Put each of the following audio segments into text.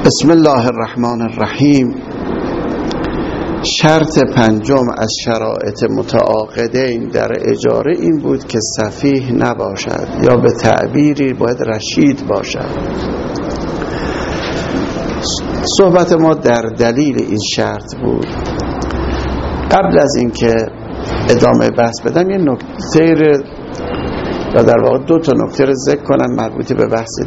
بسم الله الرحمن الرحیم. شرط پنجم از شرایط متعاقدین در اجاره این بود که سفیه نباشد یا به تعبیری باید رشید باشد. صحبت ما در دلیل این شرط بود. قبل از اینکه ادامه بحث بدم یه نکته و در واقع دو تا نکته رو ذکر کنم مربوط به بحث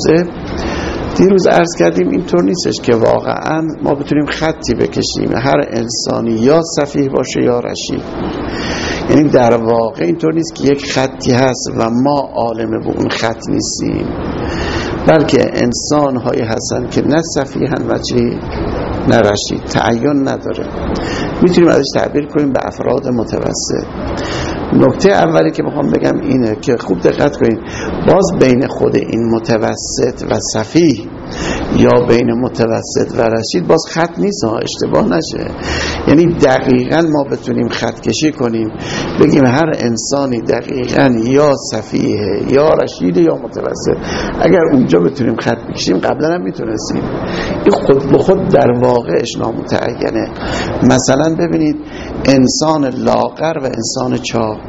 دیروز عرض کردیم اینطور نیستش که واقعا ما بتونیم خطی بکشیم هر انسانی یا سفیه باشه یا رشید. یعنی در واقع اینطور نیست که یک خطی هست و ما عالم به اون خط نیستیم، بلکه انسان هایی هستن که نه سفیه هن و چی نه رشید، تعین نداره، میتونیم ازش تعبیر کنیم به افراد متوسط. نکته اولی که میخوام بگم اینه که خوب دقت کنید، باز بین خود این متوسط و سفیه یا بین متوسط و رشید باز خط نیست، اشتباه نشه. یعنی دقیقاً ما بتونیم خط کشی کنیم بگیم هر انسانی دقیقاً یا سفیه یا رشید یا متوسط. اگر اونجا بتونیم خط بکشیم قبلا هم میتونستیم. این خود به خود در واقعش نامتعینه. مثلا ببینید انسان لاغر و انسان چاق،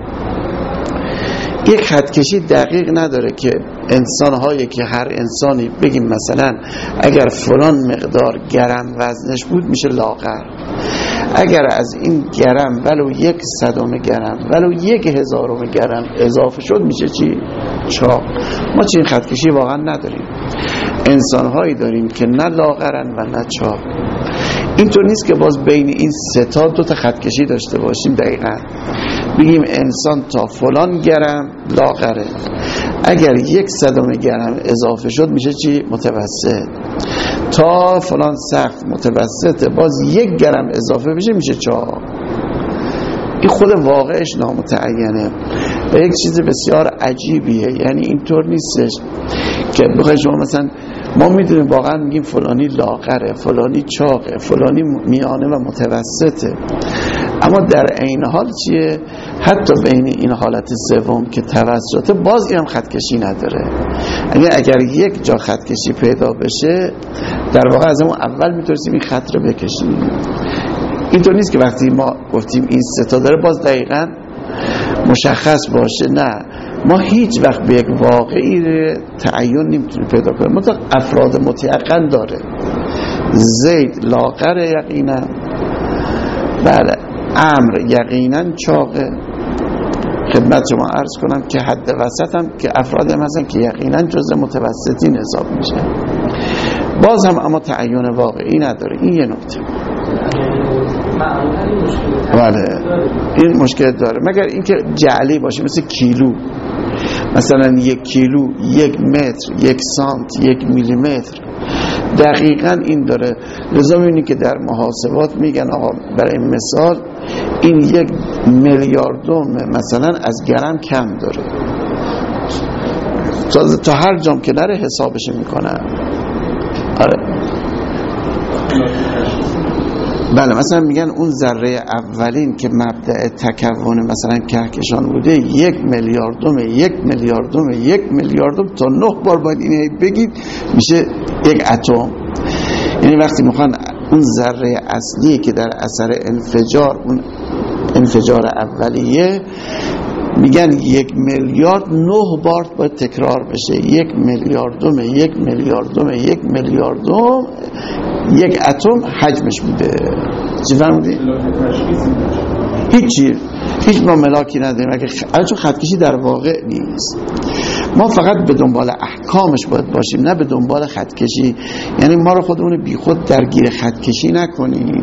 یک خط کشی دقیق نداره که انسان‌هایی که هر انسانی بگیم مثلا اگر فلان مقدار گرم وزنش بود میشه لاغر، اگر از این گرم ولو 1/100 گرم ولو 1/1000 گرم اضافه شد میشه چی؟ چاق. ما چنین خط کشی واقعا نداریم. انسان‌هایی داریم که نه لاغرن و نه چاق. اینطور نیست که باز بین این سه تا دو تا خط کشی داشته باشیم دقیقاً بگیم انسان تا فلان گرم لاغره، اگر 1/100 گرم اضافه شد میشه چی؟ متوسط. تا فلان سقف متوسطه، باز 1 گرم اضافه بشه میشه چاق. این خود واقعش نامتعینه و یک چیز بسیار عجیبیه. یعنی اینطور نیستش که بخوای شما مثلا ما میدونیم واقعا میگیم فلانی لاغره، فلانی چاقه، فلانی میانه و متوسطه، اما در عین حال چیه؟ حتی بین این حالت سوم که توسطه باز هم خط کشی نداره. اگر یک جا خط کشی پیدا بشه در واقع از اون اول میتونستیم این خط رو بکشیم. اینطور نیست که وقتی ما گفتیم این سه تا داره باز دقیقاً مشخص باشه. نه، ما هیچ وقت به یک واقعی تعین نمیتونیم پیدا کنیم. مطلق افراد متیقن داره. زید لاغر یقینا، بله، عمرو یقینا چاقه. خدمت شما عرض کنم که حد وسط هم که افراد هم هستن که یقینا جزء متوسطین حساب میشه، باز هم اما تعین واقعی نداره. این یه نکته. بله این مشکل داره، مگر اینکه جعلی باشه مثل کیلو، مثلا 1 کیلو 1 متر 1 سانت 1 میلیمتر دقیقاً این داره. لذا میبینی که در محاسبات میگن آقا برای مثال این 1 میلیاردوم مثلا از گرم کم داره، تا هر جام که نره حسابش میکنن. آره بله، مثلا میگن اون ذره اولین که مبدأ تکون مثلا کهکشان بوده 1 میلیاردوم 1 میلیاردوم 1 میلیاردوم تا 9 بار باید اینو بگید میشه 1 اتم. یعنی وقتی میخوان اون ذره اصلی که در اثر انفجار، اون انفجار اولیه، میگن 1 میلیارد 9 بار باید تکرار بشه. 1 میلیاردوم 1 میلیاردوم 1 میلیاردوم 1 اتم حجمش بوده. چی فهمیدی؟ هیچ ما ملاکی نداریم چون خطکشی در واقع نیست. ما فقط به دنبال احکامش باید باشیم، نه به دنبال خطکشی. یعنی ما رو خودمون بی خود درگیر خطکشی نکنیم.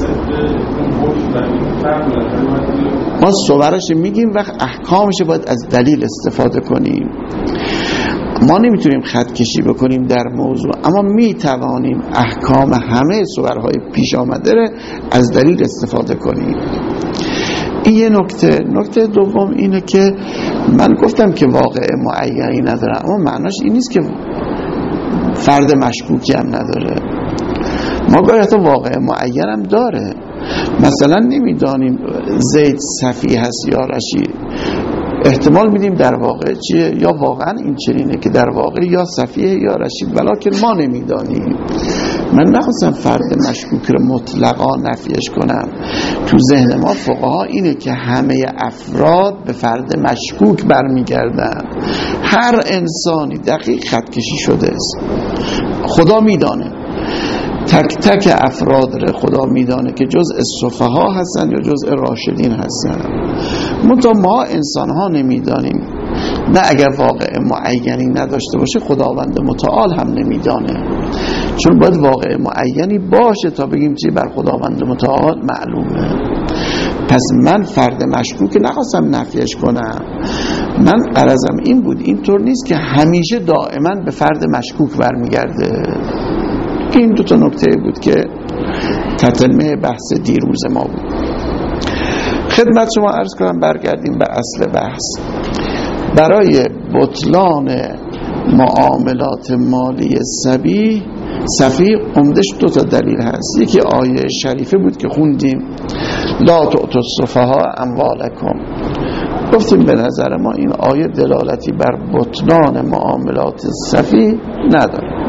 ما صورش میگیم و احکامش باید از دلیل استفاده کنیم. ما نمیتونیم خط کشی بکنیم در موضوع، اما میتوانیم احکام همه صورهای پیش آمده رو از دلیل استفاده کنیم. این یه نکته. نکته دوم اینه که من گفتم که واقع معینی نداره، اما معناش این نیست که فرد مشکوکی هم نداره. ما گاهی حتی واقع معین هم داره. مثلا نمیدانیم زید سفیه هست یا رشید، احتمال میدیم در واقع چیه، یا واقعا این چنینه که در واقع یا سفیه یا رشید، ولکن ما نمیدانیم. من نخواستم فرد مشکوک رو مطلقا نفیش کنم. تو ذهن ما فقها اینه که همه افراد به فرد مشکوک برمیگردن. هر انسانی دقیق خط کشی شده است، خدا میدانه تک تک افراد رو خدا میدانه که جزء سفها هستن یا جزء راشدین هستن. منتها ما انسان ها نمیدانیم. نه اگر واقع معینی نداشته باشه خداوند متعال هم نمیدانه، چون باید واقع معینی باشه تا بگیم چی بر خداوند متعال معلومه. پس من فرد مشکوک نخواستم نفیش کنم. من عرضم این بود اینطور نیست که همیشه دائما به فرد مشکوک برمیگرده. این دو تا نکته بود که تتمه بحث دیروز ما بود. خدمت شما عرض کنم برگردیم به اصل بحث. برای بطلان معاملات مالی سفیه عمدش دو تا دلیل هست. یکی آیه شریفه بود که خوندیم لا تؤتوا السفهاء اموالکم. گفتیم به نظر ما این آیه دلالتی بر بطلان معاملات سفیه نداره.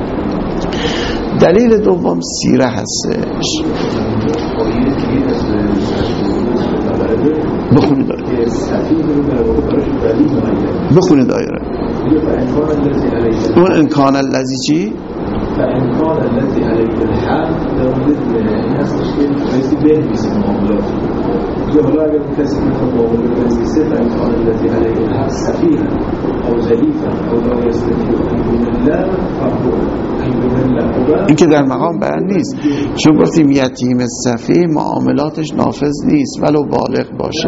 دلیل دوم سیره هستش. بخونید آیه را. اون انکان الذی چی؟ فانکان الذی علیه الحق در مورد این هستش که بایستی بنویسید معاملات. یا حالا اگر کسی میخواد معامله بنویسه فانکان الذی علیه الحق سفیها او ضعیفا او لا یستطیع ان یمل این که در مقام بیان نیست، چون گفتیم یتیم سفیه معاملاتش نافذ نیست ولو بالغ باشه.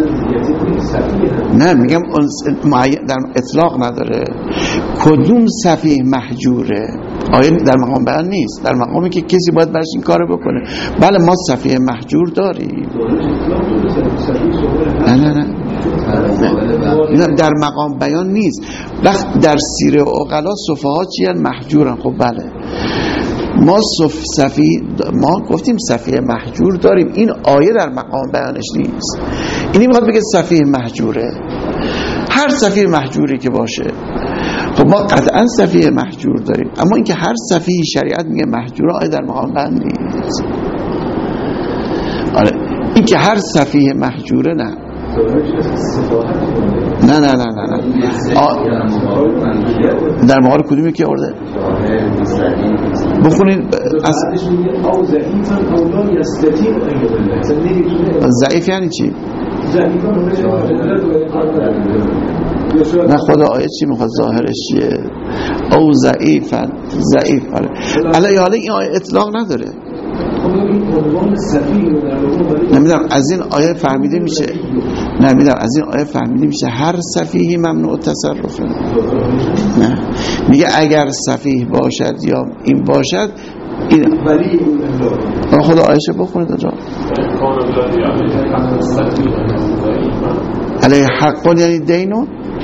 نه میگم در اطلاق نداره. کدوم سفیه محجوره؟ آیه در مقام بیان نیست، در مقامی که کسی باید برش این کارو بکنه. بله ما سفیه محجور داریم. نه در مقام بیان نیست. وقت در سیره عقلا سفها چیان محجورن. خب بله ما ما گفتیم سفیه محجور داریم. این آیه در مقام بیانش نیست. اینی میخواد بگه سفیه محجوره. هر سفیه محجوری که باشه خب ما قطعا سفیه محجور داریم، اما اینکه هر سفیه شریعت میگه محجوره آیه در مقام بیان نیست. آره این که هر سفیه محجوره نه در مقال کدومی که آورده بخونید ضعیف یعنی چی؟ نه خدا آیه چی میخواد ظاهرش چیه؟ او ضعیفن ضعیف. حالا این آیه اطلاق نداره. نمیدونم از این آیه فهمیده میشه. نمیدونم از این آیه فهمیده میشه هر سفیهی ممنوع تصرفه. نه میگه اگر سفیه باشد یا این باشد این خدا آیشه بخونید آجا علیه حقون یعنی دینو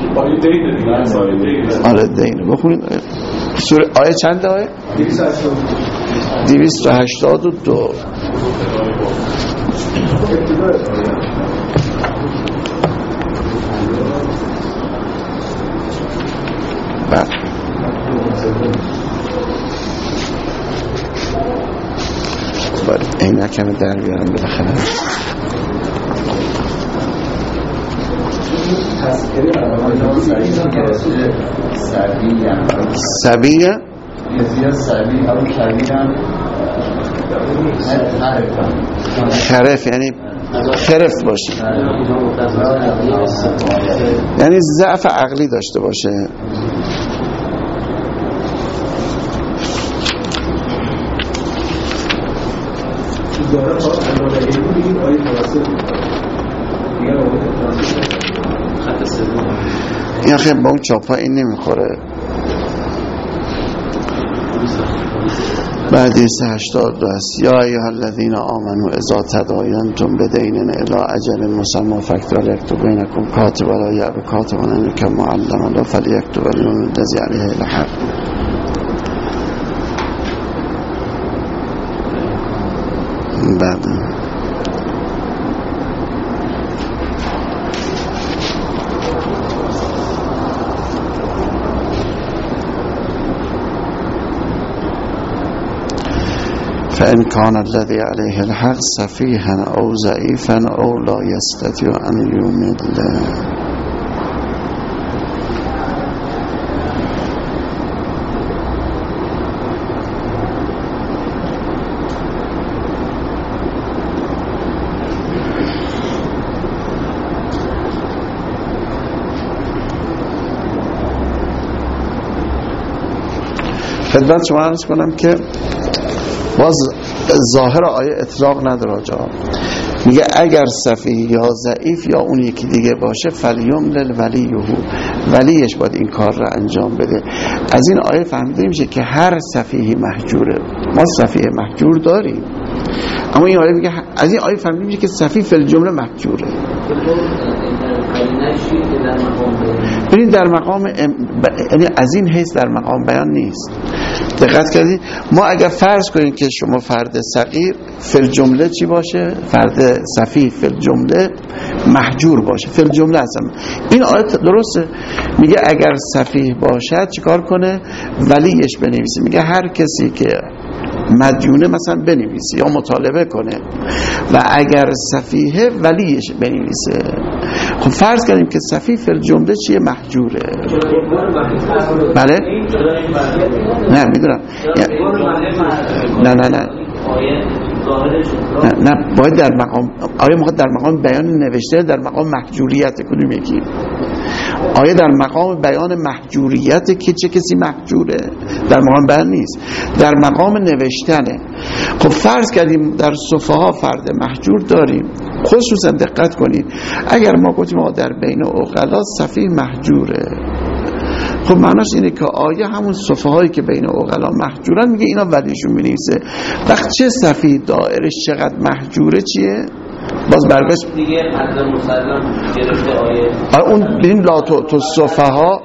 آره دینو بخونید. سوره آیه چند آیه؟ 282. باید عینکم در بیارم بالاخره. سبیه خرف یعنی خرف باشه، یعنی ضعف عقلی داشته باشه. این خیلی با اون چاپا این نمیخوره. بعد 382 است. یا ایها الذین آمنوا اذا تداینتم بدین الی اجل مسمى فاکتبوا یکتب بینکم کاتب ولا یأب کاتب ان یکتب معلما لا فلیکتب الذی علیه الحق. بعد فإن كان الذي عليه الحق سفيها أو ضعيفا أو لا يستطيع أن يمل. خدمت شما عرض کنم که باز ظاهر آیه اطلاق نداره جا، میگه اگر سفیه یا ضعیف یا اون یکی دیگه باشه فلیملل ولیه، ولیش باید این کار را انجام بده. از این آیه فهمیده میشه که هر سفیه محجوره. ما سفیه محجور داریم، اما این آیه میگه از این آیه فهمیده میشه که سفیه فی الجمله محجوره. ببین در مقام یعنی از این حیث در مقام بیان نیست. دقت کردید؟ ما اگر فرض کنیم که شما فرد صغیر فی الجمله چی باشه؟ فرد سفیه فی الجمله محجور باشه. فی الجمله اصلا این آیت درسته، میگه اگر سفیه باشد چیکار کنه؟ ولیش بنویسه. میگه هر کسی که مدیونه مثلا بنویسه یا مطالبه کنه و اگر سفیه ولیش بنویسه. خب فرض کردیم که سفیه فی الجمله چیه؟ محجوره. بله؟ نه میدونم نه باید در مقام آیه موقع در مقام بیان نوشته، در مقام محجوریت کدوم یکی؟ آیه در مقام بیان محجوریت که چه کسی محجوره، در مقام بیان نیست، در مقام نوشتنه. خب فرض کردیم در صفحه فرد محجور داریم. خصوصا دقت کنید اگر ما گفتیم در بین عقلا سفیه محجوره، خب معناش اینه که آیه همون صفحه هایی که بین عقلا محجورن میگه اینا ولیشون می‌نویسه. وقت چه سفیه دائرش چقدر محجوره چیه؟ باز برگشت دیگه حضرت مسلم گرفته آیه اون ببین لا تو صفحه ها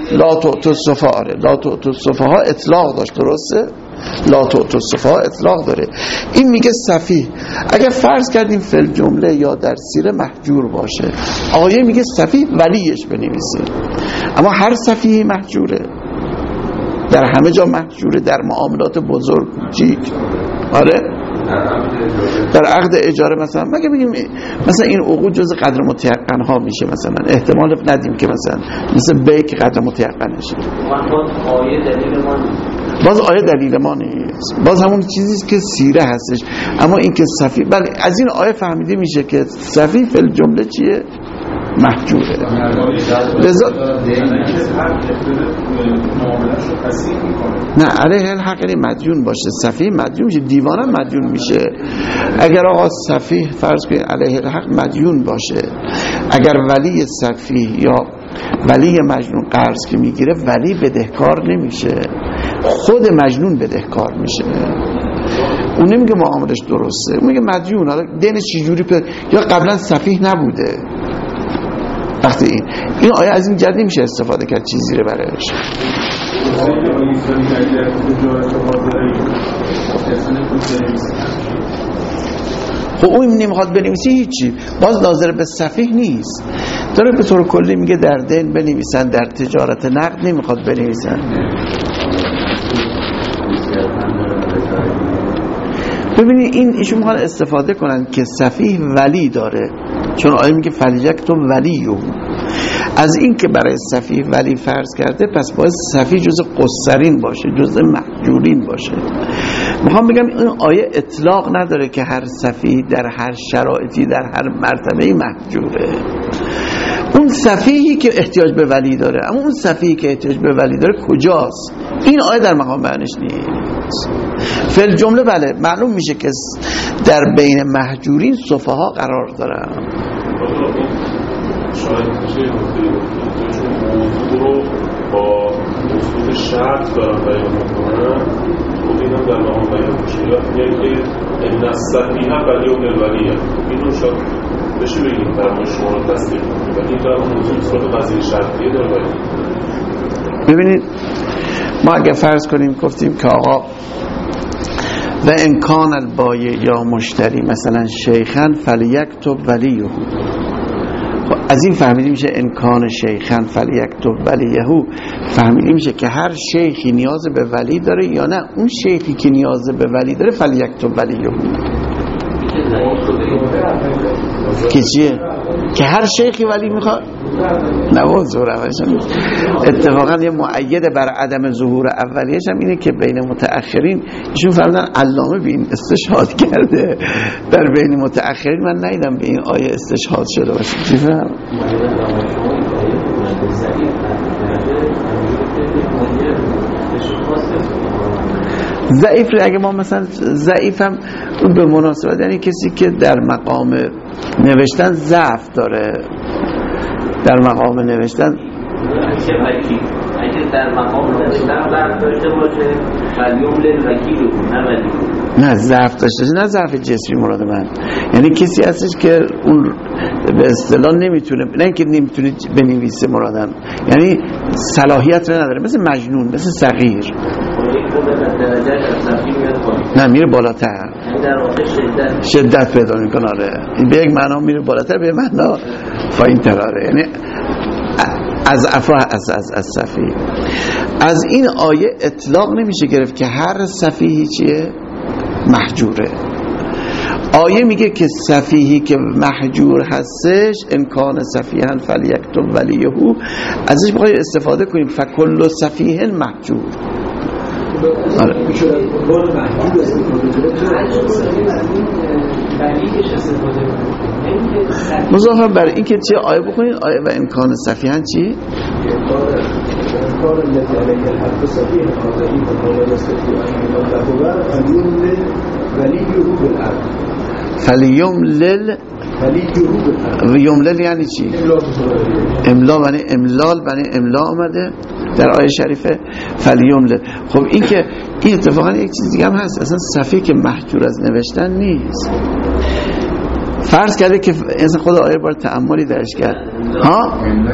لا تو صفحه ها اطلاق داشت، درسته؟ لا تو صفحه ها اطلاق داره. این میگه سفیه اگر فرض کردیم فی الجمله یا در سیره محجور باشه، آیه میگه سفیه ولیش بنویسه. اما هر سفیه محجوره، در همه جا محجوره، در معاملات بزرگ کوچیک. آره در عقد اجاره مثلا مگه بگیم مثلا این عقود جز قدر متيقن ها میشه، مثلا احتمال ندیم که مثلا بیک قدر متيقن شه. باز آیه دلیل ما نیست، باز همون چیزی که سیره هستش. اما این که سفیه، بله از این آیه فهمیده میشه که سفیه فی الجمله چیه؟ محجوره. نه علیه الحق یعنی مدیون باشه، سفیه مدیون میشه، دیوانه مدیون میشه. اگر آقا سفیه فرض کنید علیه الحق مدیون باشه، اگر ولی سفیه یا ولی مجنون قرض که میگیره ولی بدهکار نمیشه، خود مجنون بدهکار میشه. اون نمیگه معاملش درسته، اون میگه مدیون. حالا دین چجوری یا قبلا سفیه نبوده. وقتی این آیه از این جد نمیشه استفاده کرد چیزی رو برایش. خب اون نمیخواد بنویسی هیچی، باز ناظر به سفیه نیست، داره به طور کلی میگه در دین بنویسن، در تجارت نقد نمیخواد بنویسن. ببینید این ایشون میخوان استفاده کنن که سفیه ولی داره، چون آیه میگه فلیک تو ولیو. از این که برای سفیه ولی فرض کرده، پس باید سفیه جز قصرین باشه، جز محجورین باشه. میخوام بگم این آیه اطلاق نداره که هر سفیه در هر شرایطی در هر مرتبه محجوره. اون سفیهی که احتیاج به ولی داره، اما اون سفیهی که احتیاج به ولی داره کجاست؟ این آیه در مقام بیانش نیست. فی الجمله بله معلوم میشه که در بین محجورین صفحه ها قرار دارن. شاید میشه موضوع رو با اصول شرط دارن بیان میکنن، خود این هم در مقام بیان میشه. یعنی که این نصفی هم ولی و ملولیه، این رو شاید بشه بگیم در مورد شما رو تصدیق کنید، ولی این در موضوع صورت قضیه شرطیه داره باید. ببینید ما اگر فرض کنیم گفتیم که آقا و امکان البایع یا مشتری مثلا شیخن فلیکتب ولیه، از این فهمیدیم میشه امکان شیخن فلیکتب ولیهو، فهمیدیم میشه که هر شیخی نیاز به ولی داره یا نه اون شیخی که نیاز به ولی داره فلیکتب ولیهو که چیه؟ که هر شیخی ولی میخواد نواز و روشن. اتفاقا یه مؤید بر عدم ظهور اولیش هم اینه که بین متأخرین ایشون فرمودن علامه به این استشهاد کرده، در بین متأخرین من ندیدم به این آیه استشهاد شده باشه. چی فهم؟ ضعیف اگه ما مثلا ضعیفم به مناسبت یعنی کسی که در مقام نوشتن ضعف داره، در مقام نوشتن اگه در مقام نوشتن ضعف داشته باشه فلیوم للوکیل نه ضعف داشته باشه، نه ضعف جسمی مراد من، یعنی کسی هستش که اون به اصطلاح نمیتونه، نه اینکه نمیتونه بنویسه مرادم، یعنی صلاحیت رو نداره، مثل مجنون، مثل صغیر. نه میره بالاتر، در واقع شدت پیدا میکنه. آره این به یک معنا میره بالاتر، به معنا پایین تر. آره یعنی از افراه از صفیه. از این آیه اطلاق نمیشه گرفت که هر صفیهی چیه؟ محجوره. آیه میگه که صفیهی که محجور هستش امکان صفیهن فلیکتب ولیهو، ازش بخوایم استفاده کنیم فکل صفیهن محجور. آره مضافه بر این که چه آیه بکنین آیه و امکان صفیهن چی؟ امکان التي عليها الحق صفيها قاضيه ولا يستطيع ان يطلقها فليملل وليه بالعدل. فلیملل یملل یعنی چی؟ املا بنی املال بنی املا آمده در آیه شریفه فلیملل. خب این که این اتفاقا یک چیز دیگه هم هست، اصلا صفیه که محجور از نوشتن نیست. فرض کرده که اصلا خود آیه بار تأملی درش کرد ها؟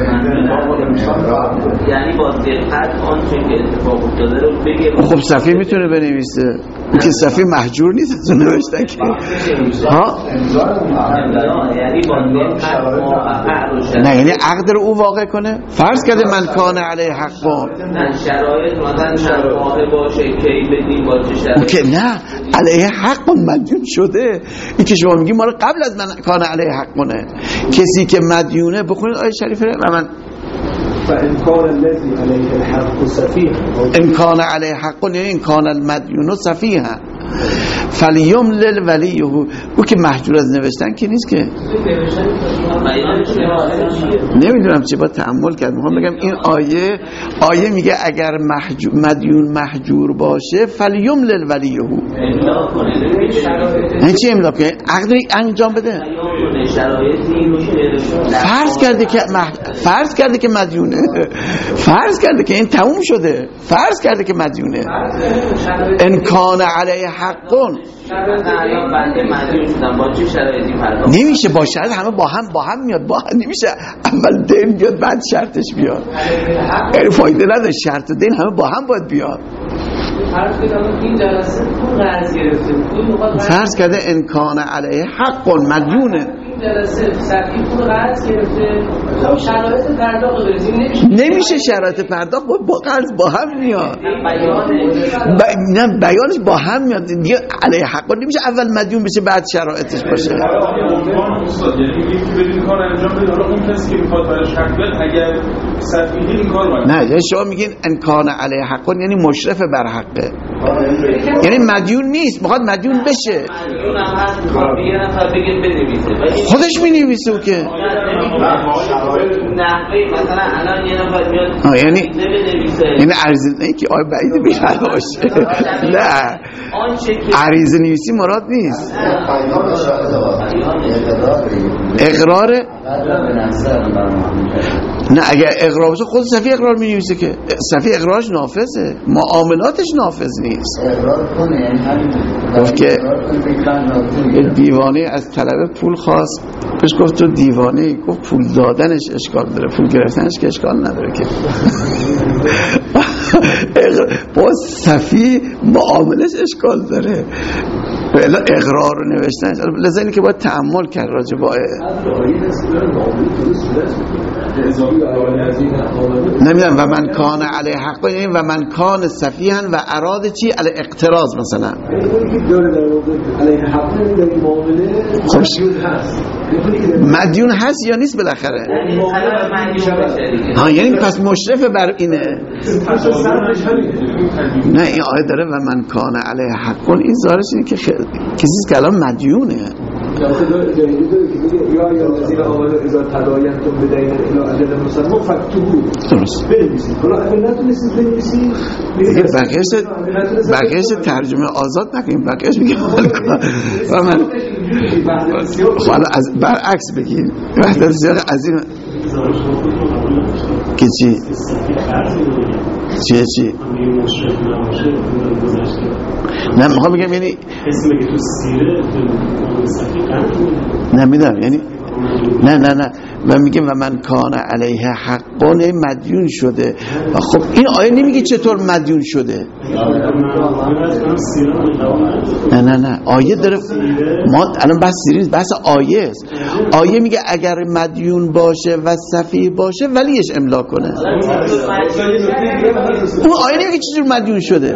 یعنی با دقت آنچه که اتفاق افتاده رو بگه. خب صفی میتونه بنویسه، اون که صفی محجور نیست از نوشتن که ها؟ یعنی با دقت نه یعنی عقد رو او واقع کنه. فرض کرده من کان علیه حق نه شرایط مثلا شرایط باشه کی بدیم با چه شرایط که نه علیه حق مدیون شده. این که شما میگی ما رو قبل از من کان علیه حق کنه، کسی که مدیونه بخونید آیه شریفه و من فإمكان الذي عليه الحق سفيه امکان علیه حق یعنی امکان المدیون سفیه فلیملل ولیه، او که محجور از نوشتن که نیست که نمیدونم چه با تأمل کرد. میخوام بگم این آیه میگه اگر مدیون محجور باشه فلیملل ولیه، این چی املا کنه؟ عقد انجام بده. فرض کرده که مدیونه، فرض کرده که این تموم شده، فرض کرده که مدیونه امکان علیه حقون نمیشه با شرط همه با هم میاد، با هم نمیشه اول دین بیاد بعد شرطش بیاد، یعنی فایده نداره، شرط و دین همه با هم باید بیاد. فرض کرده امکان علیه حقون مدیونه نمیشه شرایط پرداخت با قرض با هم میاد، نه بیانش با هم میاد دیگه. علیه حق نمیشه اول مدیون بشه بعد شرایطش باشه. استاد یعنی یکی بدین کار انجام بده، حالا اون کسی که میخواد براش حق بده اگر صفیه این کار نه یعنی شما میگین امکان علیه حق یعنی مشرف بر حقه، یعنی مدیون نیست میخواد مدیون بشه، خودش مینویسه او که مثلا الان یه نفر میاد یعنی عریضه نه که آیه بعیده بیخواد باشه، نه عریضه نویسی مراد نیست، اقرار نه اگر اقرار باشه خود صفی اقرار می نویسه که صفی اقرارش نافذه، معاملاتش نافذ نیست. گفت که دیوانه از طلب پول خواست، پیش گفت تو دیوانه، گفت پول دادنش اشکال داره، پول گرفتنش که اشکال نداره که با صفی معاملش اشکال داره. اقرار رو نوشتن، لذا اینه که باید تأمل کرد راجع با نمیدونم و من کان علیه حق، یعنی و من کان سفیها و اراد چی علیه اقتراض مثلا خوش مدیون هست یا نیست بالاخره؟ ها یعنی پس مشرف بر اینه. نه این آیه داره و من کان علیه حق، این ظاهرش اینه که کسی که الان مدیونه یا الذین آمنوا اذا تداینتم بدین الی اجل مسمى فاکتبوه، بنویسید. حالا اگه نتونستید بنویسید بقیهش ترجمه آزاد نکنیم، بقیهش میگه و من حالا از برعکس بگیم وحدت سیاق عظیم که چی؟ چی؟ نه میخوام بگم یعنی نمیدونم یعنی نه و میگم و من کان علیه حقون مدیون شده. خب این آیه نمیگه چطور مدیون شده. نه آیه داره، ما الان بحث سیریز بحث آیه است. آیه میگه اگر مدیون باشه و سفیه باشه ولیش املا کنه. اون آیه نمیگه چطور مدیون شده.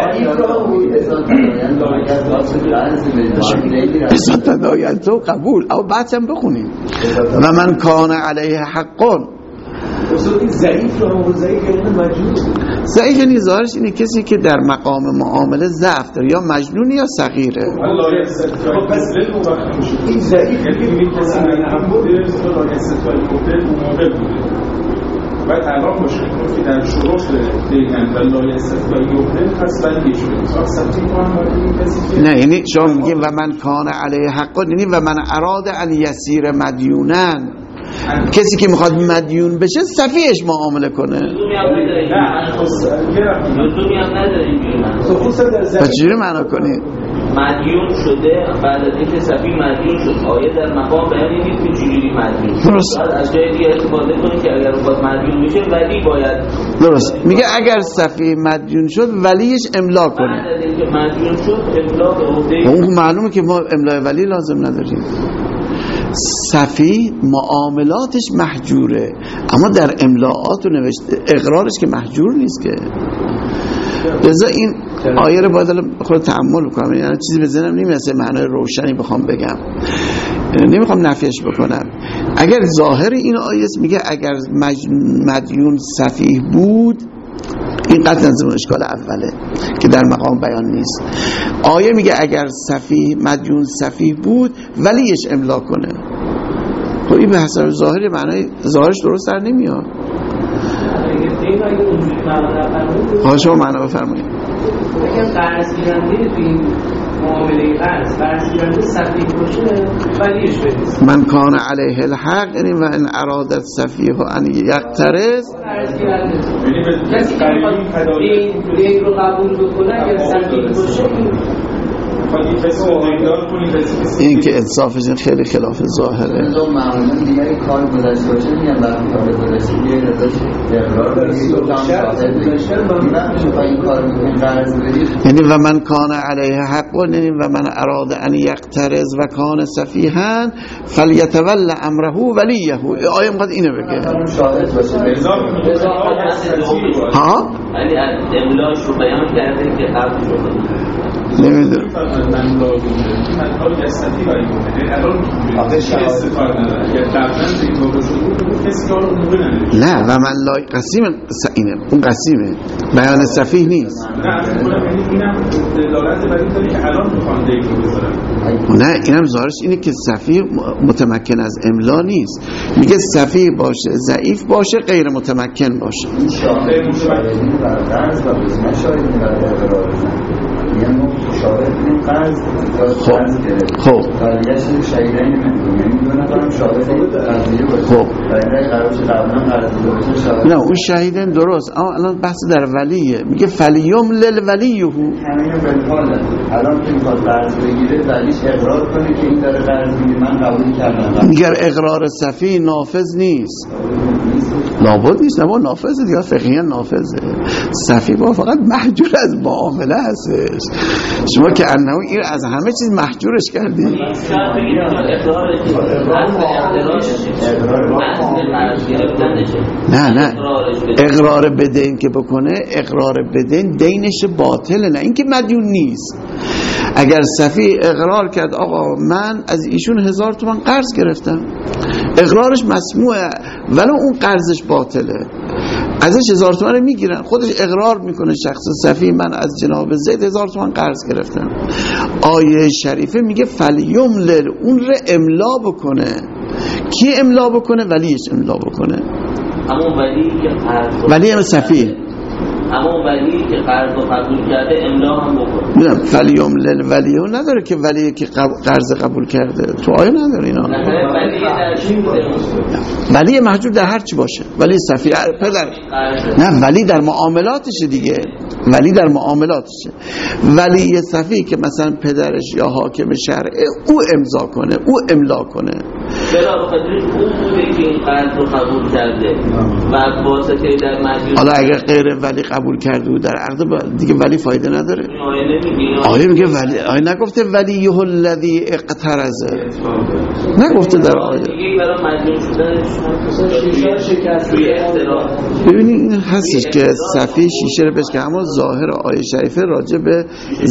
بسات تداین تو قبول او بعد هم بخونیم و من کان علیه حقون. ضعیف یعنی ظاهرش اینه کسی که در مقام معامله ضعف داره، یا مجنون یا صغیره. این ضعیف یعنی کسی و الان مشکل که در شروط دیگن و لایه استفایی گفته پس ولی شده نه یعنی شما میگیم و من کان علیه حقا، یعنی و من اراد ان یسیر مدیونن، کسی که میخواد مدیون بشه سفیهش معامله کنه. و چجوری معنا کنید؟ مدیون شده بعد از اینکه سفیه مدیون شد، آیه در مقام بیان نیست که چجوری مدیون شد. درست. از جای دیگه استفاده کنید که اگر بخواد مدیون بشه ولی باید. درست. میگه اگر سفیه مدیون شد ولیش املا کنه. بعد از اینکه مدیون شد املا به عهده. اون معلومه که ما املای ولی لازم نداریم. سفیه معاملاتش محجوره، اما در املاعات و نوشته اقرارش که محجور نیست که. لذا این آیه رو باید خود تأمل کنم، یعنی چیزی به ذهنم نمیرسه معنای روشنی بخوام بگم، نمیخوام نفیش بکنم. اگر ظاهر این آیه میگه اگر مدیون سفیه بود، این قطع نظم اشکال اوله که در مقام بیان نیست. آیه میگه اگر سفیه مدیون سفیه بود ولیش املا کنه. خب این به حسب ظاهر معنای ظاهرش درست در نمیاد. شما معنا بفرمایید. اگر قرض گیرنده تو این معامله قرض گیرنده سفیه باشه ولیش بدید. من کان علیه الحق، یعنی و ان اراد السفیه ان یقترض، قرض گیرنده کسی که میخواد دین رو قبول بکنه اگر سفیه باشه این که انصافش خیلی خلاف ظاهره. معمولا دیگه این کار گذشته باشه میگن وقتی کار گذشته بیاید ازش اقرار کنید و این کار میکنید قرض بدید، یعنی و من کان علیه حق، یعنی و من اراد ان یقترض و کان سفیها فلیتول امره ولیه. آیه میخواد اینو بگه شاهد باشه ها، یعنی املاش رو بیان کرده که قبل شده. نمیدونم من لازم من حالی از سفیه برای کنه الان استفاده نداره اگر قبلا به این بابا شده کسی که آن موقع نمیشه. نه و من لای قسیم اینه، اون قسیمه بیان سفیه نیست. نه اینم دلالت بر این که الان میخوان دیگ رو بذارن. نه اینم ظاهرش اینه که سفیه متمکن از املا نیست. میگه سفیه باشه، ضعیف باشه، غیر متمکن باشه. شاهد متمکنی برای قرض و بزنه شاهدی برای اقرار یعنی شاهد این قرض خب برگشت شهیدین یعنی دو نفرم شاهد قضیه باشه. خب برای قرارش قبلا قرض باشه شاهد. نه اون شهیدین درست، اما الان بحث در ولیه. میگه فلیوم للولیه، همین بالحاله الان که میخواد قرض بگیره ولیش اقرار کنه که این داره قرض میگیره من قبول کردم. میگه اقرار سفیه نافذ نیست، لابد نیست، نه نافذه دیگه، فقهیاً نافذه. سفیه با فقط محجور از معامله هستش. شما که انه این از همه چیز محجورش کردی. شاید بگید نه اقرار بدین که بکنه، اقرار بدین دینش باطله، نه اینکه مدیون نیست. اگر صفی اقرار کرد آقا من از ایشون 1000 تومان قرض گرفتم، اقرارش مسموعه ولی اون قرضش باطله، ازش 1000 تومان میگیرن، خودش اقرار میکنه شخص صفی من از جناب زید 1000 تومان قرض گرفتم. آیه شریفه میگه فلیملل، اون رو املا بکنه. کی املا بکنه؟ ولیش املا بکنه. همون ولی که قرض ولی صفی، همون ولی که قرض رو قبول کرده املا هم بکنه. میدونم فلیملل ولیو نداره که ولی که قرض قبول کرده، تو آیه نداره اینا. ولی محجوب در هر چی باشه، ولی صفی پدر نه، ولی در معاملاتشه دیگه، ولی در معاملاتشه. ولی صفی که مثلا پدرش یا حاکم شرعه او امضا کنه، او املا کنه. برای خاطرش اون بوده که این قرض رو قبول کرده و واسطه در مجلس. حالا اگر غیر ولی قبول کرده و در عقد دیگه ولی فایده نداره. آیه میگه ولی، آیه نگفته ولیه الذی اقترض، نگفته در آیه. ببینید این هستش که صفی شیشه رو بشکنه، اما ظاهر آیه شریفه راجع به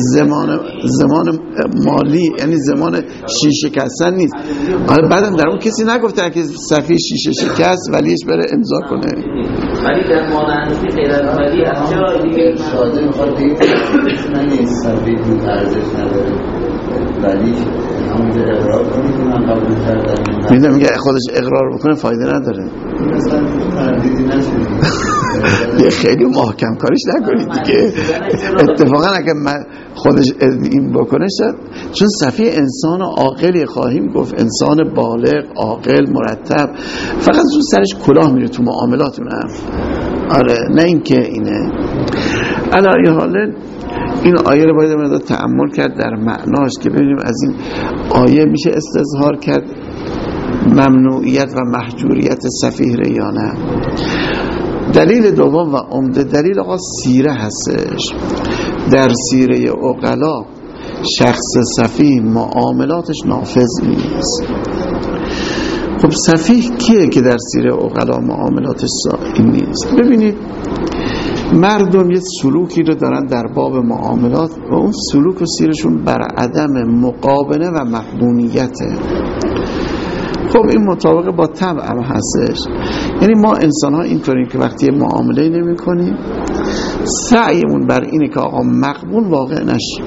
زمان مالی، یعنی زمان شیشه کستن نیست. حالا بعدم در اون کسی نگفته که صفی شیشه شکست ولیش بره امضا کنه. ولی در مانندی غیر از ولی از چرا دیگه شاده میخواد دیگه من صفی بود ارزش نداره، ولی همونجا اقرار کنی که من قبول کردم. میدونم میگه خودش اقرار بکنه فایده نداره. مثلا تردیدی نشدی یه خیلی محکم کارش نکنید دیگه. اتفاقا اگه من خودش این بکنه شد، چون صفی انسان عاقلی خواهیم گفت، انسان بالغ عاقل مرتب، فقط زود سرش کلاه میره تو معاملاتونه. آره نه اینکه اینه. علی حال این آیه رو باید مقدار تأمل کرد در معناش که ببینیم از این آیه میشه استظهار کرد ممنوعیت و محجوریت صفیح رو یا نه. دلیل دوم و عمده دلیل آقا سیره هستش. در سیره عقلا شخص صفیح معاملاتش نافذ نیست. خب صفیح کیه که در سیره عقلا معاملاتش این نیست؟ ببینید مردم یه سلوکی رو دارن در باب معاملات و اون سلوک و سیرشون بر عدم مقابله و مقبونیته. خب این مطابق با طبع هم هستش. یعنی ما انسان ها اینطوریم که وقتی معامله نمی کنیم سعیمون بر اینه که آقا مقبول واقع نشیم.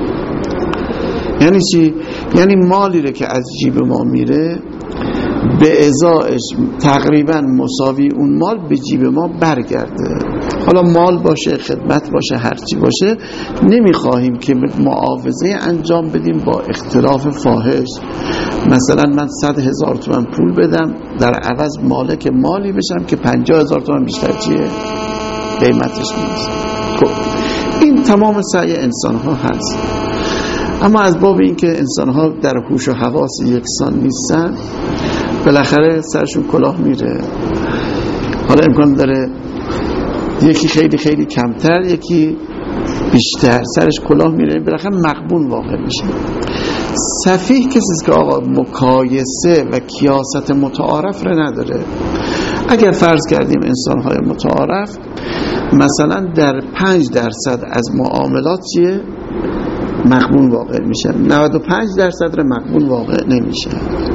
یعنی چی؟ یعنی مالی رو که از جیب ما میره به ازایش تقریبا مساوی اون مال به جیب ما برگرده. حالا مال باشه، خدمت باشه، هرچی باشه، نمیخواهیم که معاوضه انجام بدیم با اختلاف فاحش. مثلا من 100,000 تومان پول بدم در عوض مالک مالی بشم که 50,000 تومان بیشتر چیه قیمتش نیست. خب این تمام سعی انسان ها هست. اما از باب این که انسان ها در هوش و حواس یکسان نیستن، بالاخره سرشون کلاه میره. حالا امکان داره یکی خیلی خیلی کمتر، یکی بیشتر، سرش کلاه میره، بالاخره مقبول واقع میشه. صفیح کسی است که آقا مقایسه و کیاست متعارف رو نداره. اگر فرض کردیم انسان‌های متعارف مثلا در 5% از معاملات چیه؟ مقبول واقع میشه، 95% رو مقبول واقع نمیشه.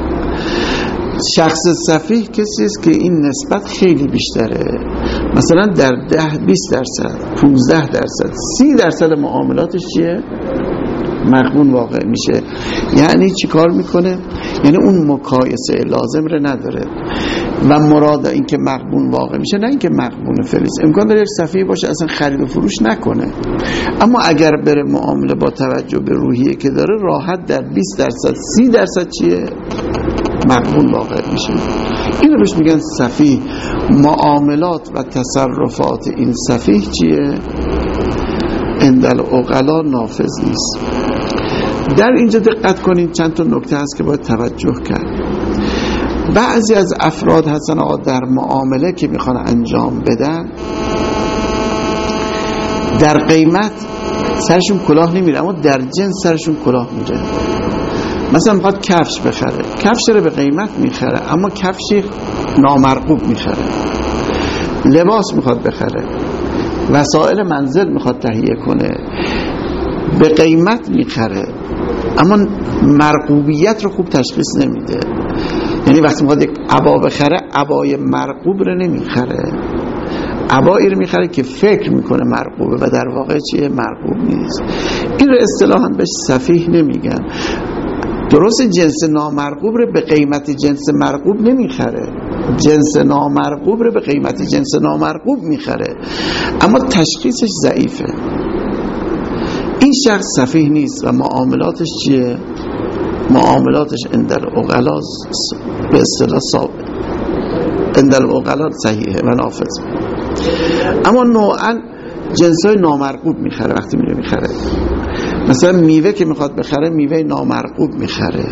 شخص صفیح کسی است که این نسبت خیلی بیشتره، مثلا در 10-20%، 15%، 30% معاملاتش چیه؟ مقبول واقع میشه. یعنی چی کار میکنه؟ یعنی اون مقایسه لازم رو نداره و مراد این که مقبول واقع میشه، نه اینکه مقبول فلس. امکان داره یک صفیح باشه اصلا خرید و فروش نکنه، اما اگر بره معامله با توجه به روحیه که داره راحت در 20%، 30% چیه؟ مقبول واقع میشه. این رو بهش میگن صفیح. معاملات و تصرفات این صفیح چیه؟ اندل عقلا نافذ نیست. در اینجا دقت کنید چند تا نکته هست که باید توجه کرد. بعضی از افراد هستن آقا در معامله که میخوان انجام بدن در قیمت سرشون کلاه نمیره، اما در جنس سرشون کلاه میره. مثلا میخواد کفش بخره، کفش رو به قیمت میخره اما کفشی نامرغوب میخره. لباس میخواد بخره، وسایل منزل میخواد تهیه کنه، به قیمت میخره اما مرغوبیت رو خوب تشخیص نمیده. یعنی وقتی میخواد یک عبا بخره، عبای مرغوب رو نمیخره، عبایی رو میخره که فکر میکنه مرغوبه و در واقع چیه؟ مرغوب نیست. این رو اصطلاحاً بهش سفیه نمیگن. درست جنس نامرغوب رو به قیمت جنس مرغوب نمیخره، جنس نامرغوب رو به قیمت جنس نامرغوب میخره اما تشخیصش ضعیفه. این شخص سفیه نیست و معاملاتش چیه؟ معاملاتش اندل عقلا به اصطلاح اندل عقلا صحیحه و نافذ. اما نوعا جنسای نامرغوب میخره. وقتی میره میخره مثلا میوه که میخواد بخره، میوه نامرغوب میخره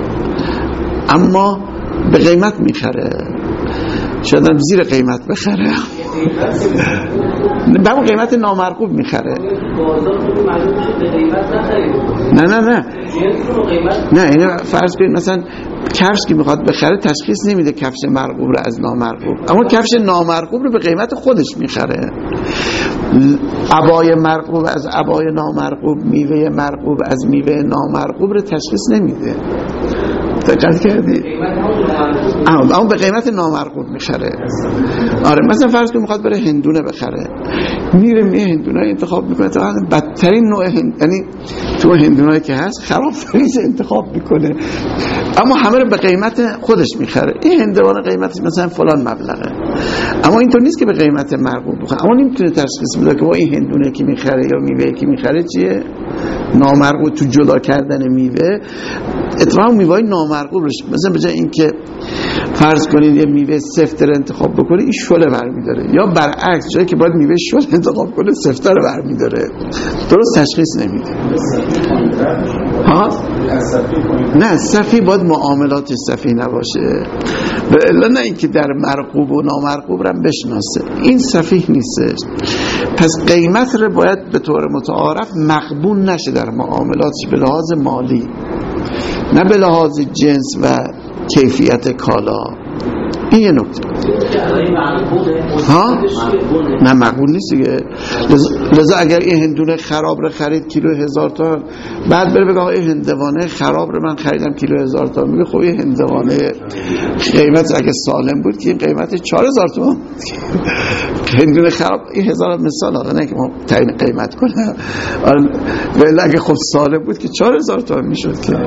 اما به قیمت میخره، شاید هم زیر قیمت بخره به همون قیمت نامرغوب میخره. نه اینو فرض کنید مثلا کفش که میخواد بخره تشخیص نمیده کفش مرغوب رو از نامرغوب، اما کفش نامرغوب رو به قیمت خودش میخره. عبای مرغوب از عبای نامرغوب، میوه مرغوب از میوه نامرغوب رو تشخیص نمیده. دقت کردی؟ اما به قیمت نامرغوب میخره. آره مثلا فرض کن میخواد بره هندونه بخره، میره هندونه انتخاب میکنه، تا بدترین نوع یعنی تو هندونایی که هست خراب فریز انتخاب میکنه اما همه رو به قیمت خودش میخره. این هندوانه قیمتش مثلا فلان مبلغه اما اینطور نیست که به قیمت مرغوب بخره، اما نمیتونه تشخیص بده که این هندونه که میخره یا میوه که میخره چیه؟ نامرغوب. تو جدا کردن میوه اتفاقا میوه نامرغوب روش، مثلا به جای اینکه فرض کنید یه میوه سفت رو انتخاب بکنه این شله برمی‌داره، یا برعکس جایی که باید میوه شله انتخاب کنه سفت رو برمی‌داره، درست تشخیص نمیده. ها؟ نه سفیه باید معاملاتش سفیه نباشه، به الا نه اینکه در مرغوب و نامرغوب رو بشناسه، این سفیه نیستش. پس قیمت رو باید به طور متعارف مقبول نشه در معاملاتش به لحاظ مالی، نه به لحاظ جنس و کیفیت کالا. این یه نکته. ها؟ نه مقبول نیست دیگه. لذا اگر این هندونه خراب رو خرید کیلو 1000 تومان، بعد بره بگه این هندوانه خراب رو من خریدم کیلو 1000 تومان، میگه خب این هندوانه قیمت اگه سالم بود که این قیمت 4000 تومان، هندونه خراب این 1000 مثال آقا، نه که ما تعیین قیمت کنم، ولی اگه خب سالم بود که 4000 تومان میشد که.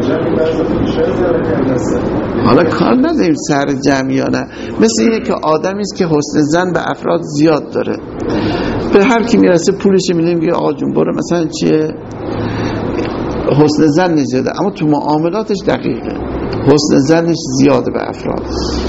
حالا کار نداریم سر جمعیانه، مثل اینه که آدمی است که حسن ظن به افراد زیاد داره، به هر کی میرسه پولش میده، میگه آقا جون برو مثلا چیه، حسن ظن زیاده اما تو معاملاتش دقیقه، حسن ظنش زیاده به افراد.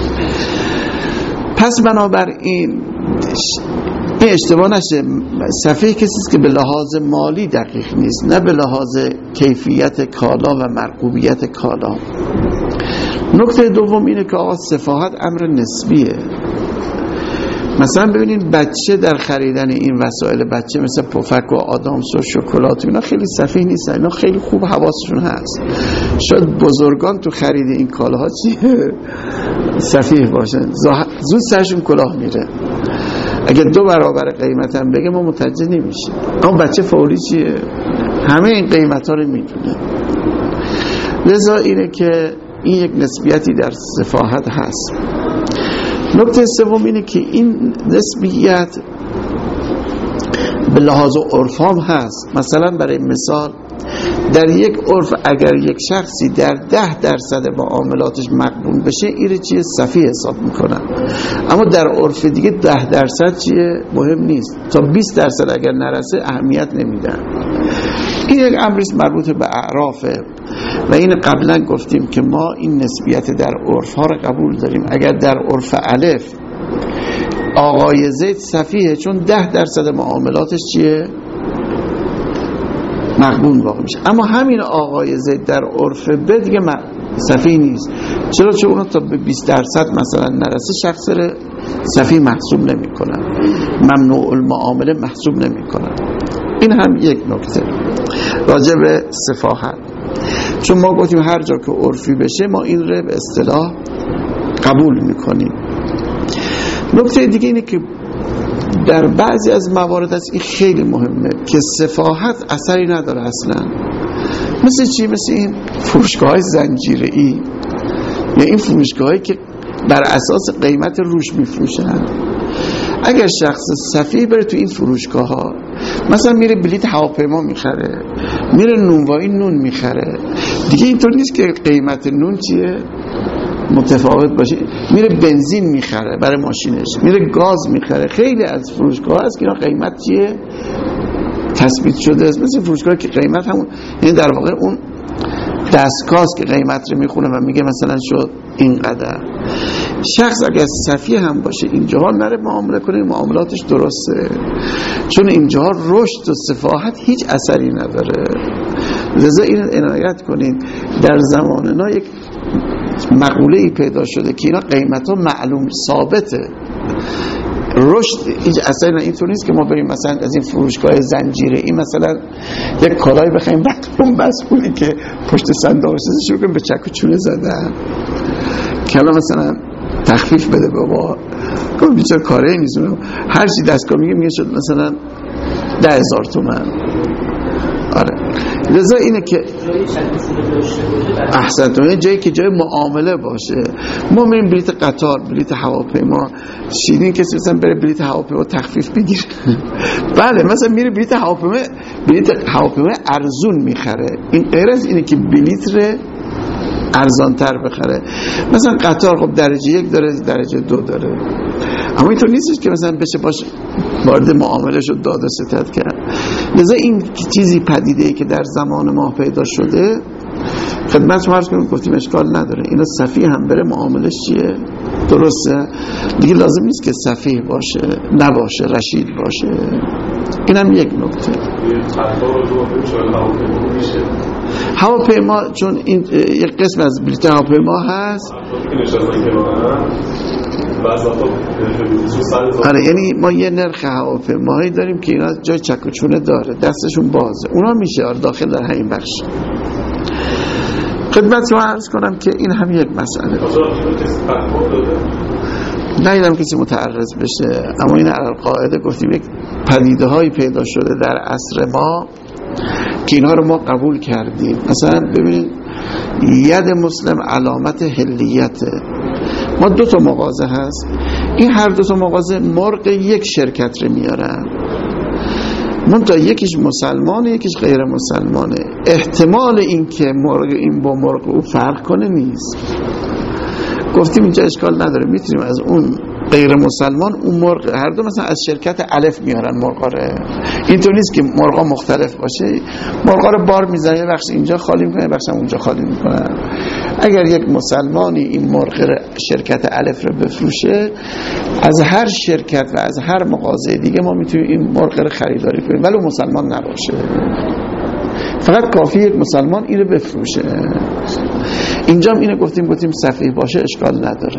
پس بنابراین این اشتباه نشه، سفیه کسی است که به لحاظ مالی دقیق نیست، نه به لحاظ کیفیت کالا و مرغوبیت کالا. نکته دوم اینه که آقا سفاهت امر نسبیه. مثلا ببینید بچه در خریدن این وسایل بچه مثل پفک و آدامس و شکلات اینا خیلی سفیه نیستن، اینا خیلی خوب حواسشون هست. شاید بزرگان تو خرید این کالاها چیه سفیه باشن، زود سرشون کلاه میره. اگه 2 برابر قیمت هم بگه ما متوجه نمیشیم، اما بچه فوری چیه همه این قیمت ها رو میدونه. لذا اینه که این یک نسبیتی در سفاهت هست. نکته سوم اینه که این نسبیت به لحاظ عرف هم هست. مثلا برای مثال در یک عرف اگر یک شخصی در 10% معاملاتش مقبول بشه این چیه سفیه حساب میکنن، اما در عرف دیگه 10% چیه مهم نیست، تا 20% اگر نرسه اهمیت نمیدن. این یک امری مربوط به اعرافه و این قبلا گفتیم که ما این نسبیت در عرف ها رو قبول داریم. اگر در عرف الف آقای زید سفیه چون 10% معاملاتش چیه مقبول واقع میشه، اما همین آقای زید در عرف ب دیگه سفیه نیست. چرا؟ چون اونا تا به 20% مثلا نرسه شخص رو سفیه محسوب نمی کنن، ممنوع المعامله محسوب نمی کنن. این هم یک نکته. راجع به سفاهت، چون ما گفتیم هر جا که عرفی بشه ما این رو به اصطلاح قبول میکنیم. نکته دیگه اینه که در بعضی از موارد هست، این خیلی مهمه، که سفاهت اثری نداره اصلا. مثل چی؟ مثل این فروشگاه‌های زنجیره‌ای یا این فروشگاهایی که بر اساس قیمت روش میفروشن. اگر شخص سفیه بره تو این فروشگاه ها، مثلا میره بلیط هواپیما میخره، میره نونوایی نون میخره، دیگه اینطور نیست که قیمت نون چیه متفاوت باشه، میره بنزین میخره برای ماشینش، میره گاز میخره. خیلی از فروشگاه هست که اینا قیمت چیه تثبیت شده است، مثل فروشگاه که قیمت همون، یعنی در واقع اون دستگاه که قیمت رو میخونه و میگه مثلا شد اینقدر. شخص اگر سفیه هم باشه اینجاها نره معامله کنه، معاملاتش درسته، چون اینجاها رشد و سفاهت هیچ اثری نداره. لذا این عنایت کنید. در زمان ما یک مقوله‌ای پیدا شده که اینا قیمت ها معلوم ثابته، رشد هیچ اثری نه. اینطور نیست که ما بریم مثلا از این فروشگاه زنجیره این مثلا یک کالای بخریم بعد اون مسئولی که پشت صندوق نشسته شروع کنیم به چک و چونه زدن که الان مثلا تخفیف بده بابا، گفت بیچاره کاری نیست، هر چی دستگاه میگه شد مثلا 10,000 تومان. آره، لذا اینه که احسنتون، جایی که جای معامله باشه. ما میریم بلیط قطار، بلیط هواپیما، شیرین کسی مثلا بره بلیط هواپیما تخفیف بگیره بله مثلا میره بلیط هواپیما ارزون میخره، این غیر از اینه که بلیط ره ارزانتر بخره. مثلا قطار خب درجه 1 داره، درجه 2 داره، اما اینطور نیستش که مثلا بشه باش وارد معامله شد داد و ستد کرد. لذا این چیزی پدیده‌ای که در زمان ما پیدا شده خدمت شما عرض کنم، گفتیم اشکال نداره، اینا سفیه هم بره معاملش چیه درسته دیگه، لازم نیست که سفیه باشه نباشه، رشید باشه. اینم یک نکته. هواپیما چون این یک قسم از بلیط هواپیما هست، آره، یعنی ما یه نرخ هواپیماهایی داریم که اینا جای چک و چونه داره، دستشون بازه، اونا میشه داخل در همین بخش. خدمت رو عرض کنم که این هم یک مسئله، ندیدم کسی متعرض بشه، اما این علی القاعده گفتیم یک پدیده هایی پیدا شده در عصر ما که اینها رو ما قبول کردیم. مثلا ببینید ید مسلم علامت حلیته. ما 2 تا مغازه هست، این هر 2 تا مغازه مرغ یک شرکت رو میارن، منتها یکیش مسلمانه یکیش غیر مسلمانه، احتمال این که مرغ این با مرغ او فرق کنه نیست. گفتیم اینجا اشکال نداره، میتونیم از اون غیر مسلمان اون مرغ، هر دو مثلا از شرکت الف میارن مرغا رو، اینطور نیست که مرغا مختلف باشه، مرغا رو بار میزنن، یه بخش اینجا خالی میکنه، یه بخش اونجا خالی میکنن. اگر یک مسلمانی این مرغ شرکت الف رو بفروشه، از هر شرکت و از هر مغازه دیگه ما میتونیم این مرغ رو خریداری کنیم ولو مسلمان نباشه، فقط کافی یک مسلمان اینو بفروشه. اینجا اینو گفتیم صفیح باشه اشکال نداره.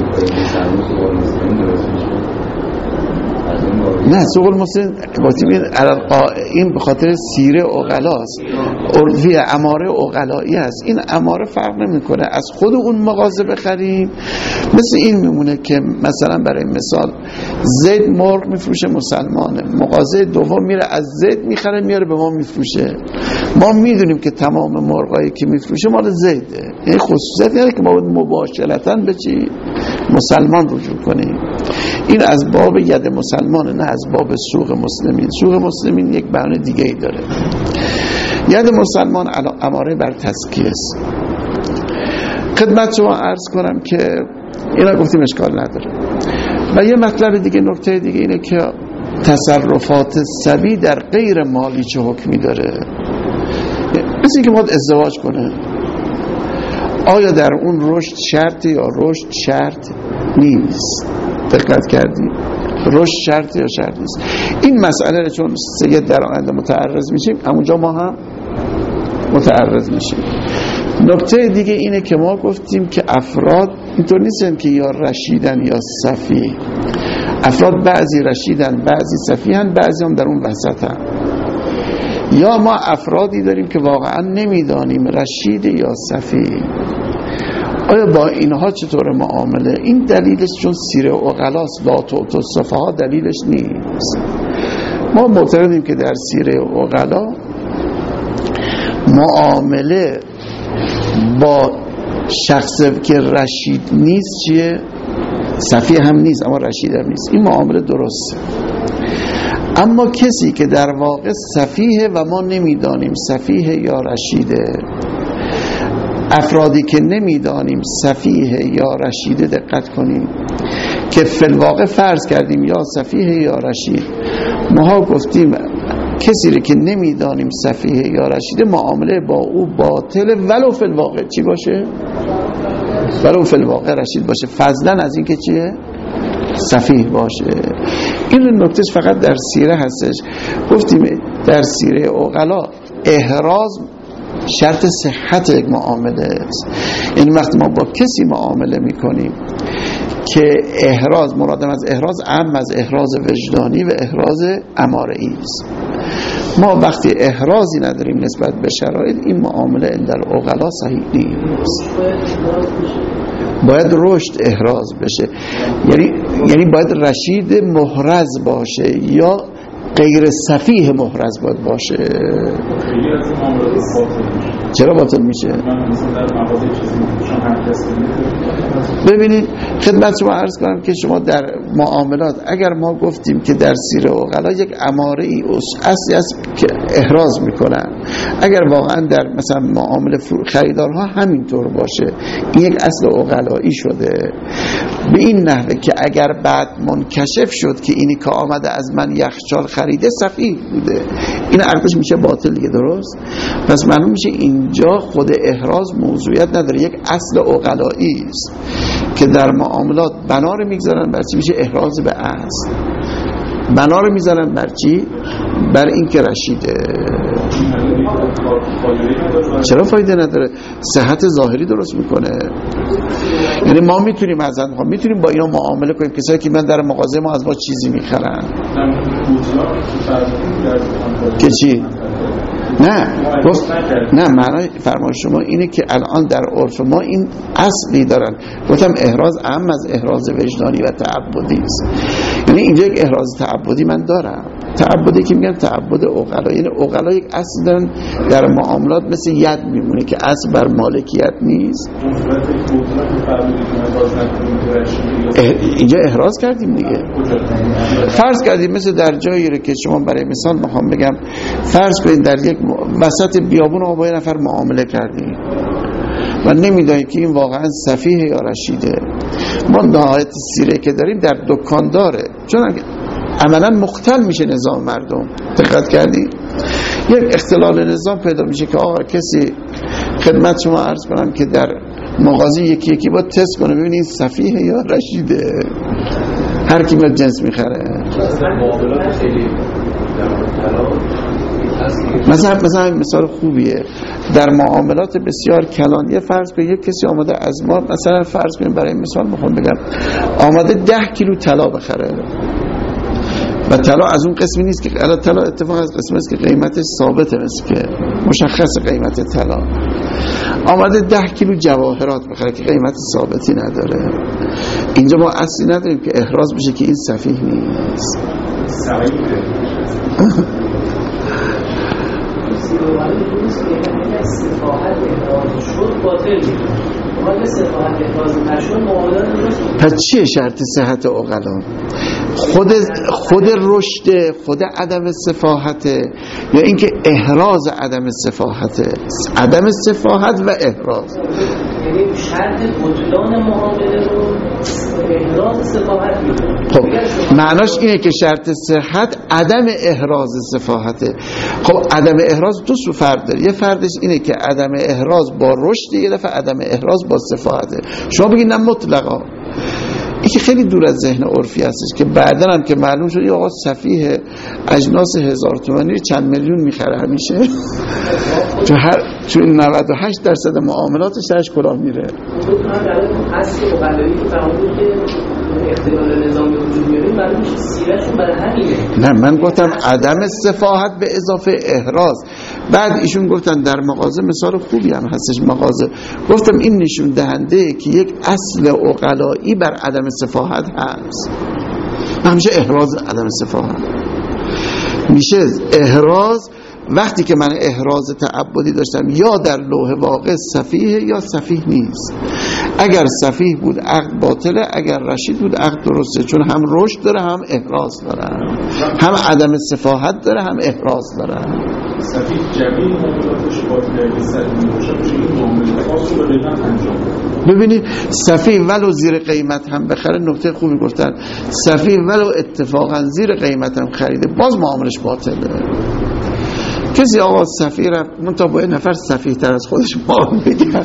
نه سوق المسلم گفتیم این به خاطر سیره عقلاست، عرفی اماره عقلایی هست، این اماره فرق نمیکنه از خود اون مغازه بخریم. مثل این میمونه که مثلا برای مثال زید مرغ میفروشه مسلمانه، مغازه دوم میره از زید میخره میاره به ما میفروشه، ما میدونیم که تمام مرغایی که میفروشه مال زیده، این خصوصیت نداره که ما باید مباشرتاً به چی مسلمان رجوع کنیم. این از باب ید مسلمانه، نه از باب سوق مسلمین. سوق مسلمین یک معنی دیگه ای داره. ید مسلمان اماره بر تزکیه است. خدمت شما عرض کنم که اینا گفتیم اشکال نداره. و یه مطلب دیگه، نکته دیگه اینه که تصرفات سبی در غیر مالی چه حکمی داره. مثل اینکه باید ازدواج کنه، آیا در اون رشد شرطی یا رشد شرط نیست؟ دقت کردی؟ رشد شرطی یا شرط نیست؟ این مسئله رو چون سید در آینده متعرض میشیم، همونجا ما هم متعرض میشیم. نکته دیگه اینه که ما گفتیم که افراد اینطور نیستن که یا رشیدن یا صفی. افراد بعضی رشیدن، بعضی صفیحن، بعضی هم در اون وسطن. یا ما افرادی داریم که واقعا نمیدانیم رشید یا سفیه. آیا با اینها چطور معامله؟ این دلیلش چون سیر عقلاست، لا تعطوا السفهاء دلیلش نیست. ما معتقدیم که در سیر عقلا معامله با شخص که رشید نیست چیه؟ سفیه هم نیست اما رشید هم نیست، این معامله درسته. اما کسی که در واقع سفیه و ما نمیدانیم سفیه یا رشیده، افرادی که نمیدانیم سفیه یا رشیده، دقت کنیم که فی الواقع فرض کردیم یا سفیه یا رشید، ما گفتیم کسی که نمیدانیم سفیه یا رشیده معامله با او باطله ولو فی الواقع چی باشه؟ ولو فی الواقع رشید باشه، فضلا از این که چیه؟ سفیه باشه. این نکتهش فقط در سیره هستش. گفتیم در سیره عقلا احراز شرط صحت یک معامله است. یعنی وقتی ما با کسی معامله میکنیم که احراز، مرادم از احراز عام از احراز وجدانی و احراز اماره‌ای است. ما وقتی احرازی نداریم نسبت به شرایط، این معامله در عقلا صحیح نیست. باید رشد احراز بشه، یعنی باید رشید محرز باشه یا غیر سفیه محرز باید باشه. چرا باطل میشه؟ ببینید خدمت شما عرض کنم که شما در معاملات اگر ما گفتیم که در سیر عقلا یک اماره ای اصلی است که احراز میکنن، اگر واقعا در مثلا معامله خریدارها همینطور باشه، این یک اصل عقلایی شده به این نحوه که اگر بعد منکشف شد که اینی که آمده از من یخچال خریده سفیه بوده، این عقدش میشه باطل دیگه، درست؟ پس معلوم میشه اینجا خود احراز موضوعیت نداره، یک اصل عقلایی است که در معاملات بنا رو میگذارن بر چی؟ میشه احراز به اصل. بنا رو میذارن بر چی؟ بر این که رشیده. چرا فایده نداره؟ صحت ظاهری درست میکنه. یعنی ما میتونیم میتونیم با اینا معامله کنیم، کسایی که من در مغازه ما از ما چیزی میخرن که چی؟ نه معنی فرمایش شما اینه که الان در عرف ما این اصلی دارن. گفتم احراز عام از احراز وجدانی و تعبدی است. یعنی اینجا یک احراز تعبدی من دارم، تعبدی که میگن تعبد عقلا، یعنی عقلا یک اصل دارن در معاملات مثل ید میمونه که اصل بر مالکیت نیست. اینجا احراز کردیم دیگه. فرض کردیم مثل در جایی رو که شما برای مثال میخوام بگم، فرض کنید در یک وسط بیابون ما با یه نفر معامله کردیم و نمیدونیم که این واقعا سفیه یا رشیده. ما نهایت سیره که داریم در دکان داره، چون عملا مختل میشه نظام مردم. دقت کردی؟ یک اختلال نظام پیدا میشه که آقا کسی، خدمت شما عرض کنم که در مغازه یکی یکی با تست کنه ببینید سفیه یا رشیده، هر کی میاد جنس میخره. مثلا مثال خوبیه در معاملات بسیار کلانی. فرض کنید یک کسی آماده از ما، مثلا فرض کنید برای مثال میخوام بگم آماده 10 کیلو طلا بخره و طلا از اون قسمی نیست که طلا اتفاق از قسمی است که قیمتش ثابته، مثل که مشخص قیمت طلا. آمده 10 کیلو جواهرات بخره که قیمت ثابتی نداره. اینجا ما اصلی نداریم که احراز بشه که این سفیه نیست. پس چیه شرط صحت عقلا؟ خود رشد، خود عدم سفاحته، یا اینکه احراز عدم سفاحته؟ عدم سفاحت و احراز، یعنی شرط بطلان معامله رو احراز سفاحت میکنه. خب معناش اینه که شرط صحت عدم احراز سفاحته. خب عدم احراز دو سو فرق داره. یه فردش اینه که عدم احراز با رشد، یه دفعه عدم احراز با سفاحته. شما بگید نه مطلقا، این که خیلی دور از ذهن عرفی هستش که بعدن هم که معلوم شد آقا سفیه اجناس 1000 تومانی چند میلیون میخره همیشه چون 98% معاملاتش درش کلاه میره. اصل مقللی که فرمودید که اختلال نظامی وجود میاره معلوم میشه سیرتشون برای همینه. نه من گفتم عدم سفاهت به اضافه احراز. بعد ایشون گفتن در مغازه مثال خوبی هم هستش مغازه. گفتم این نشون دهنده که یک اصل عقلایی بر عدم سفاهت هست. همیشه احراز عدم سفاهت میشه. احراز وقتی که من احراز تعبدی داشتم یا در لوح واقع سفیه یا سفیه نیست. اگر سفیه بود عقد باطله، اگر رشید بود عقد درسته، چون هم رشد داره هم احراز داره، هم عدم سفاهت داره هم احراز داره. سفیه جمعی معاملاتش باطله، سفیه باشه این معاملات خاص رو به قیمت انجام بده. ببینید سفیه ولو زیر قیمت هم بخره، نکته خوبی گفتن، سفیه ولو اتفاقا زیر قیمت هم خریده باز معاملش باطله. کسی آقا سفیه رفت منطقه با یه نفر سفیه تر از خودش ما میگن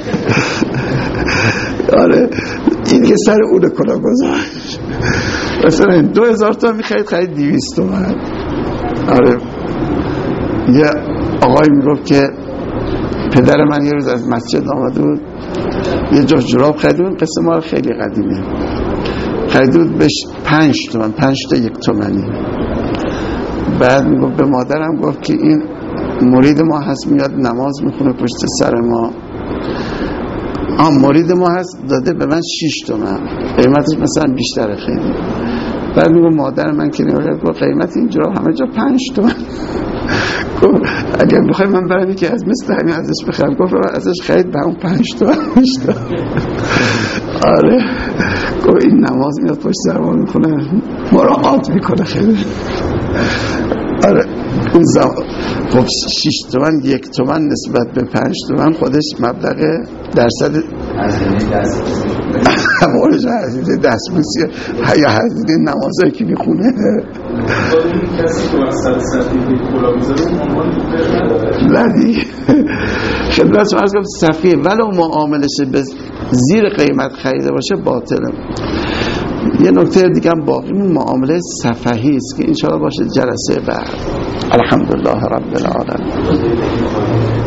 آره این که سر اون کلا گذاشت مثلا 2000 تومان میخرید خرید 200 تومان. آره یه آقای میگفت که پدر من یه روز از مسجد آمده بود یه جا جراب خرید بود، قصه ما خیلی قدیمه، خرید بود بهش 5 تومان، 5 تا 1 تومانی. بعد میگفت به مادرم گفت که این مرید ما هست میاد نماز میخونه پشت سر ما، مرید ما هست داده به من 6 تومن، قیمتش مثلا بیشتره خیلی. بعد میگه مادر من که نمیاد با قیمت اینجا همه جا 5 تومن. اگر بخوای من برم که از مثل همین ازش بخرم، گفت ازش خرید به اون 5 تومن بیشتر. آره گفت این نماز میاد پشت سر ما میخونه مراعات میکنه خیلی. آره اون زمان خب 6 تومن 1 تومن نسبت به 5 تومن خودش مبلغ درصد همونش هزینه دستموزیه یا هزینه نمازایی که میخونه. این کسی که وسط سفیه کلا میذاره اون عنوان لدی خدمت شما عرض کنم سفیه ولو معاملش به زیر قیمت خریده باشه باطله. یه نکته دیگه هم باقی معامله سفهی است که انشاءالله باشه جلسه بعد. الحمدلله رب العالمین.